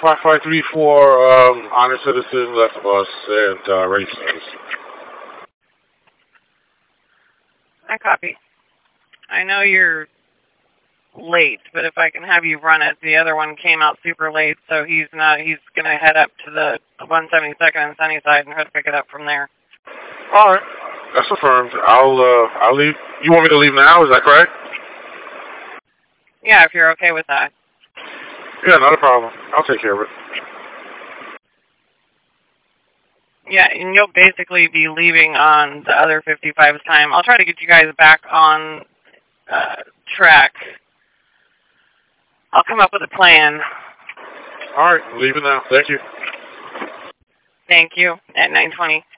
5534, honor citizen, left bus, and ready for service. I copy. I know you're late, but if I can have you run it, the other one came out super late, so he's going to head up to the 172nd and Sunnyside and try to pick it up from there. All right, that's affirmed. I'll leave. You want me to leave now? Is that correct? Yeah, if you're okay with that. Yeah, not a problem. I'll take care of it. Yeah, and you'll basically be leaving on the other 55's time. I'll try to get you guys back on track. I'll come up with a plan. All right, leaving now. Thank you. Thank you. At 9:20.